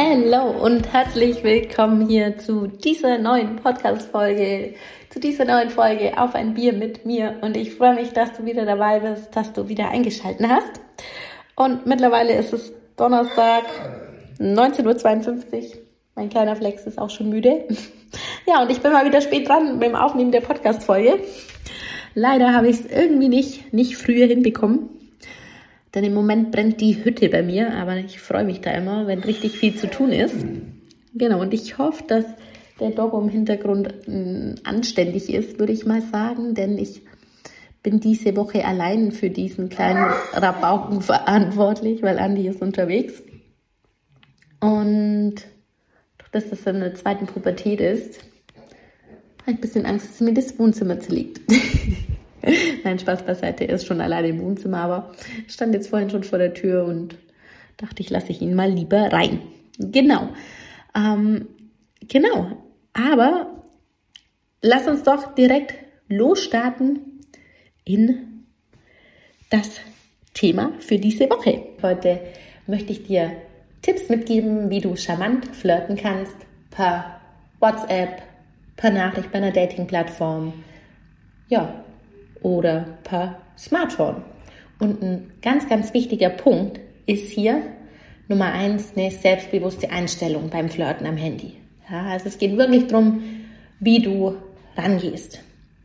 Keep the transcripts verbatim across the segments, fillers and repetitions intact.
Hallo und herzlich willkommen hier zu dieser neuen Podcast-Folge, zu dieser neuen Folge Auf ein Bier mit mir. Und ich freue mich, dass du wieder dabei bist, dass du wieder eingeschaltet hast. Und mittlerweile ist es Donnerstag, neunzehn Uhr zweiundfünfzig. Mein kleiner Flex ist auch schon müde. Ja, und ich bin mal wieder spät dran beim Aufnehmen der Podcast-Folge. Leider habe ich es irgendwie nicht, nicht früher hinbekommen. Denn im Moment brennt die Hütte bei mir, aber ich freue mich da immer, wenn richtig viel zu tun ist. Genau, und ich hoffe, dass der Doggo im Hintergrund mh, anständig ist, würde ich mal sagen, denn ich bin diese Woche allein für diesen kleinen Rabauken verantwortlich, weil Andi ist unterwegs. Und dass das in der zweiten Pubertät ist, habe ich ein bisschen Angst, dass mir das Wohnzimmer zerlegt. Nein, Spaß beiseite, er ist schon alleine im Wohnzimmer, aber stand jetzt vorhin schon vor der Tür und dachte, ich lasse ich ihn mal lieber rein. Genau, ähm, genau, aber lass uns doch direkt losstarten in das Thema für diese Woche. Heute möchte ich dir Tipps mitgeben, wie du charmant flirten kannst, per WhatsApp, per Nachricht bei einer Dating-Plattform, ja, oder per Smartphone. Und ein ganz, ganz wichtiger Punkt ist hier Nummer eins, eine selbstbewusste Einstellung beim Flirten am Handy. Ja, also es geht wirklich darum, wie du rangehst.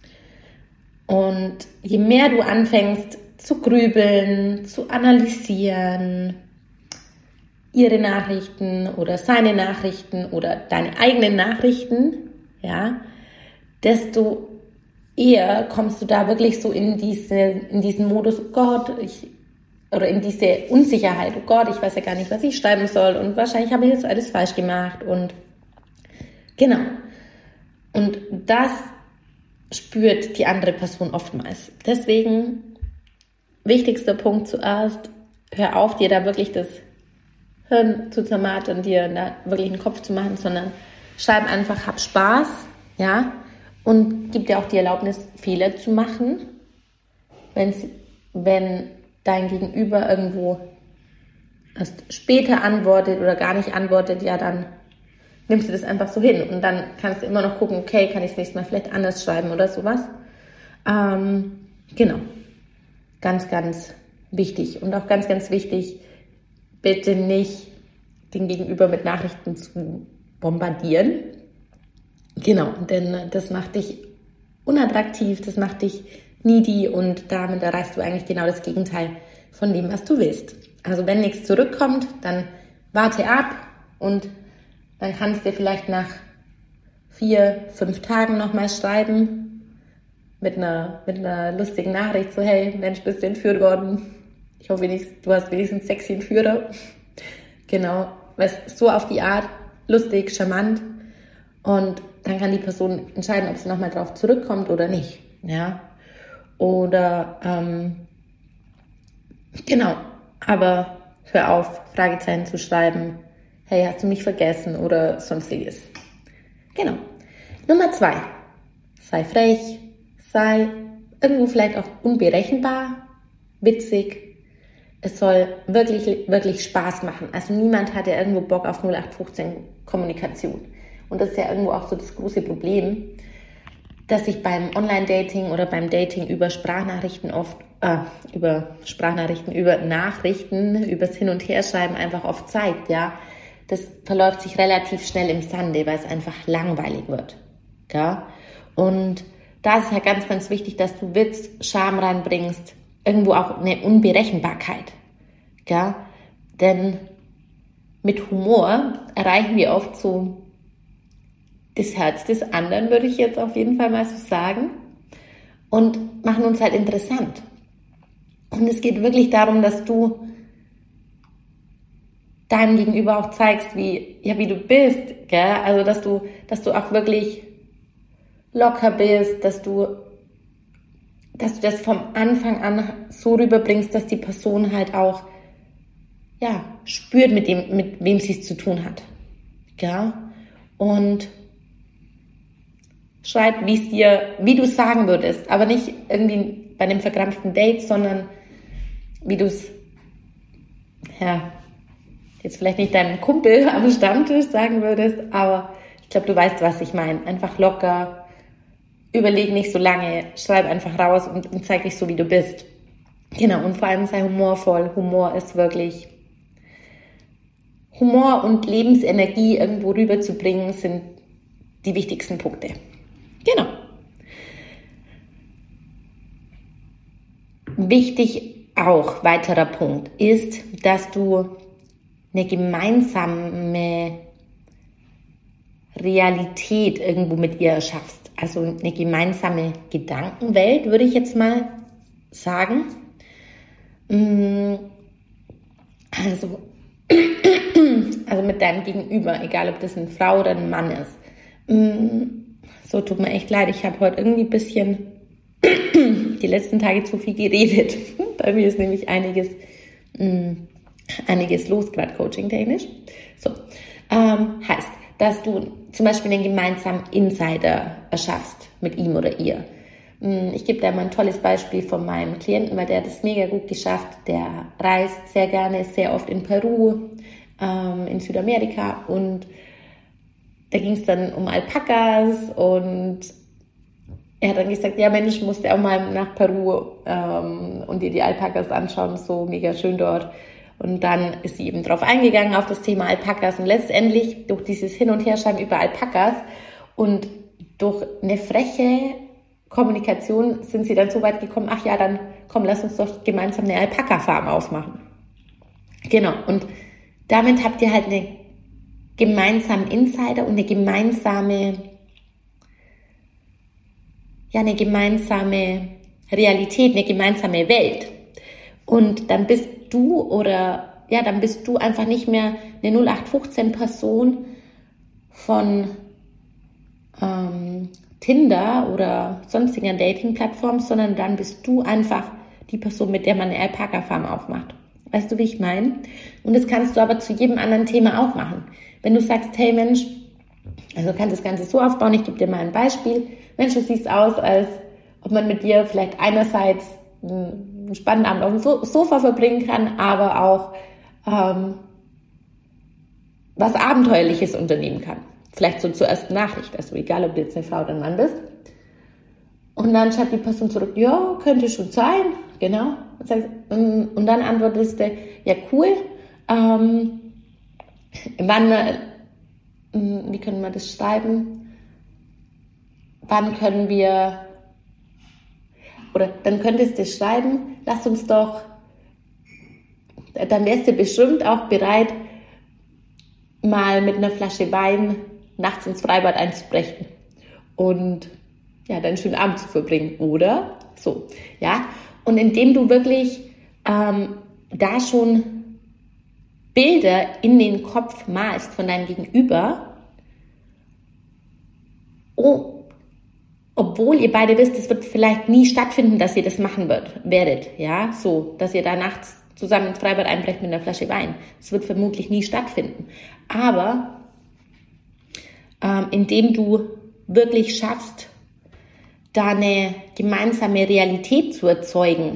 Und je mehr du anfängst zu grübeln, zu analysieren, ihre Nachrichten oder seine Nachrichten oder deine eigenen Nachrichten, ja, desto eher kommst du da wirklich so in diese, in diesen Modus, oh Gott, ich, oder in diese Unsicherheit, oh Gott, ich weiß ja gar nicht, was ich schreiben soll und wahrscheinlich habe ich jetzt alles falsch gemacht und genau. Und das spürt die andere Person oftmals. Deswegen, wichtigster Punkt zuerst, hör auf, dir da wirklich das Hirn zu zermartern und dir da wirklich einen Kopf zu machen, sondern schreib einfach, hab Spaß, ja, und gib dir auch die Erlaubnis, Fehler zu machen. Wenn's, wenn dein Gegenüber irgendwo erst später antwortet oder gar nicht antwortet, ja, dann nimmst du das einfach so hin. Und dann kannst du immer noch gucken, okay, kann ich das nächste Mal vielleicht anders schreiben oder sowas. Ähm, genau. Ganz, ganz wichtig. Und auch ganz, ganz wichtig, bitte nicht den Gegenüber mit Nachrichten zu bombardieren. Genau, denn das macht dich unattraktiv, das macht dich needy und damit erreichst du eigentlich genau das Gegenteil von dem, was du willst. Also wenn nichts zurückkommt, dann warte ab und dann kannst du vielleicht nach vier, fünf Tagen nochmal schreiben mit einer, mit einer lustigen Nachricht, so hey, Mensch, bist du entführt worden? Ich hoffe, du hast wenigstens sexy Entführer. Genau, so auf die Art, lustig, charmant. Und dann kann die Person entscheiden, ob sie nochmal drauf zurückkommt oder nicht. Ja. Oder, ähm, genau. Aber hör auf, Fragezeichen zu schreiben. Hey, hast du mich vergessen oder sonstiges. Genau. Nummer zwei. Sei frech. Sei irgendwo vielleicht auch unberechenbar. Witzig. Es soll wirklich, wirklich Spaß machen. Also niemand hat ja irgendwo Bock auf null acht fünfzehn Kommunikation. Und das ist ja irgendwo auch so das große Problem, dass sich beim Online-Dating oder beim Dating über Sprachnachrichten oft, äh, über Sprachnachrichten, über Nachrichten, übers Hin- und Herschreiben einfach oft zeigt, ja. Das verläuft sich relativ schnell im Sande, weil es einfach langweilig wird, ja. Und da ist es halt ganz, ganz wichtig, dass du Witz, Charme reinbringst, irgendwo auch eine Unberechenbarkeit, ja. Denn mit Humor erreichen wir oft so das Herz des anderen, würde ich jetzt auf jeden Fall mal so sagen, und machen uns halt interessant. Und es geht wirklich darum, dass du deinem Gegenüber auch zeigst, wie, ja, wie du bist, gell? Also, dass du, dass du auch wirklich locker bist, dass du, dass du das vom Anfang an so rüberbringst, dass die Person halt auch, ja, spürt, mit dem, mit wem sie es zu tun hat, gell? Und schreib, wie es dir, wie du es sagen würdest, aber nicht irgendwie bei einem verkrampften Date, sondern wie du es, ja, jetzt vielleicht nicht deinem Kumpel am Stammtisch sagen würdest, aber ich glaube, du weißt, was ich meine. Einfach locker, überleg nicht so lange, schreib einfach raus und, und zeig dich so, wie du bist. Genau, und vor allem sei humorvoll. Humor ist wirklich, Humor und Lebensenergie irgendwo rüberzubringen, sind die wichtigsten Punkte. Genau. Wichtig auch, weiterer Punkt, ist, dass du eine gemeinsame Realität irgendwo mit ihr erschaffst. Also eine gemeinsame Gedankenwelt, würde ich jetzt mal sagen. Also, also mit deinem Gegenüber, egal ob das eine Frau oder ein Mann ist. So, tut mir echt leid, ich habe heute irgendwie ein bisschen die letzten Tage zu viel geredet. Bei mir ist nämlich einiges, mh, einiges los, gerade coaching-technisch. So, ähm, heißt, dass du zum Beispiel einen gemeinsamen Insider erschaffst mit ihm oder ihr. Ich gebe da mal ein tolles Beispiel von meinem Klienten, weil der hat es mega gut geschafft. Der reist sehr gerne, ist sehr oft in Peru, ähm, in Südamerika, und da ging es dann um Alpakas, und er hat dann gesagt, ja Mensch, ich musste auch mal nach Peru ähm, und dir die Alpakas anschauen, so mega schön dort. Und dann ist sie eben drauf eingegangen, auf das Thema Alpakas, und letztendlich durch dieses Hin- und Herschreiben über Alpakas und durch eine freche Kommunikation sind sie dann so weit gekommen, ach ja, dann komm, lass uns doch gemeinsam eine Alpaka-Farm aufmachen. Genau, und damit habt ihr halt eine gemeinsame Insider und eine gemeinsame, ja, eine gemeinsame Realität, eine gemeinsame Welt. Und dann bist du oder, ja, dann bist du einfach nicht mehr eine null acht fünfzehn Person von ähm, Tinder oder sonstiger Dating-Plattform, sondern dann bist du einfach die Person, mit der man eine Alpaka-Farm aufmacht. Weißt du, wie ich meine? Und das kannst du aber zu jedem anderen Thema auch machen. Wenn du sagst, hey Mensch, also du kannst das Ganze so aufbauen, ich gebe dir mal ein Beispiel. Mensch, du siehst aus, als ob man mit dir vielleicht einerseits einen spannenden Abend auf dem Sofa verbringen kann, aber auch ähm, was Abenteuerliches unternehmen kann. Vielleicht so zur ersten Nachricht, also egal, ob du jetzt eine Frau oder ein Mann bist. Und dann schreibt die Person zurück, ja, könnte schon sein, genau. Und, sagst, und dann antwortest du, ja cool, ähm, wann, wie können wir das schreiben? Wann können wir, oder dann könntest du schreiben, lass uns doch, dann wärst du bestimmt auch bereit, mal mit einer Flasche Wein nachts ins Freibad einzubrechen und ja, dann einen schönen Abend zu verbringen, oder? So, ja. Und indem du wirklich ähm, da schon Bilder in den Kopf malst von deinem Gegenüber, oh, obwohl ihr beide wisst, es wird vielleicht nie stattfinden, dass ihr das machen wird, werdet, ja, so, dass ihr da nachts zusammen ins Freibad einbrecht mit einer Flasche Wein. Das wird vermutlich nie stattfinden. Aber ähm, indem du wirklich schaffst, da eine gemeinsame Realität zu erzeugen,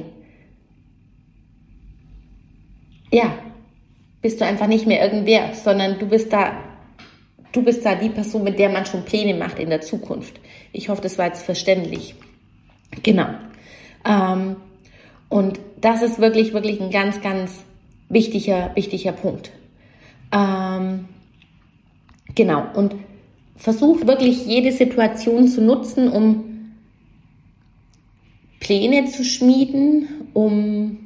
ja, bist du einfach nicht mehr irgendwer, sondern du bist da, du bist da die Person, mit der man schon Pläne macht in der Zukunft. Ich hoffe, das war jetzt verständlich. Genau. Ähm, und das ist wirklich, wirklich ein ganz, ganz wichtiger, wichtiger Punkt. Ähm, genau. Und versuch wirklich jede Situation zu nutzen, um Pläne zu schmieden, um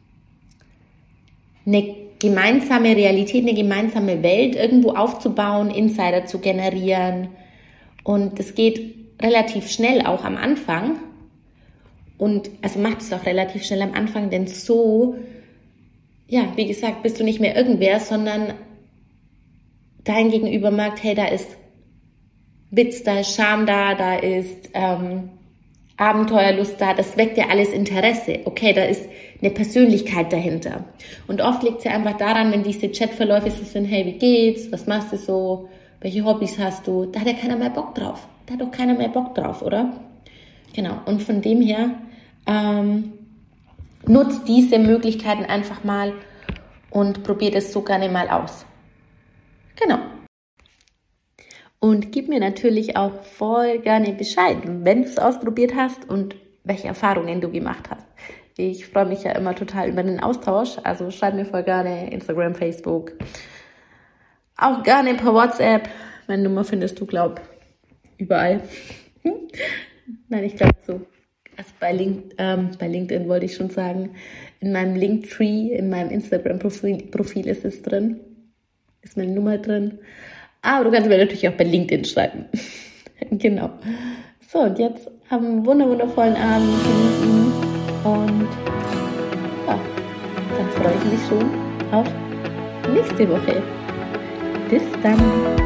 eine gemeinsame Realität, eine gemeinsame Welt irgendwo aufzubauen, Insider zu generieren. Und das geht relativ schnell auch am Anfang. Und also macht es auch relativ schnell am Anfang, denn so, ja, wie gesagt, bist du nicht mehr irgendwer, sondern dein Gegenüber merkt, hey, da ist Witz, da ist Charme da, da ist ähm, Abenteuerlust da, das weckt ja alles Interesse. Okay, da ist eine Persönlichkeit dahinter. Und oft liegt es ja einfach daran, wenn diese Chatverläufe so sind, hey, wie geht's, was machst du so, welche Hobbys hast du, da hat ja keiner mehr Bock drauf. Da hat doch keiner mehr Bock drauf, oder? Genau, und von dem her ähm, nutzt diese Möglichkeiten einfach mal, und probier das so gerne mal aus. Genau. Und gib mir natürlich auch voll gerne Bescheid, wenn du es ausprobiert hast und welche Erfahrungen du gemacht hast. Ich freue mich ja immer total über den Austausch, also schreib mir voll gerne Instagram, Facebook, auch gerne per WhatsApp. Meine Nummer findest du, glaub, überall. Nein, ich glaube so. Also bei, Link, ähm, bei LinkedIn wollte ich schon sagen, in meinem Linktree, in meinem Instagram-Profil Profil ist es drin, ist meine Nummer drin. Aber du kannst mir natürlich auch bei LinkedIn schreiben. Genau. So, und jetzt haben einen wundervollen Abend, genießen und ja, dann freue ich mich schon auf nächste Woche. Bis dann.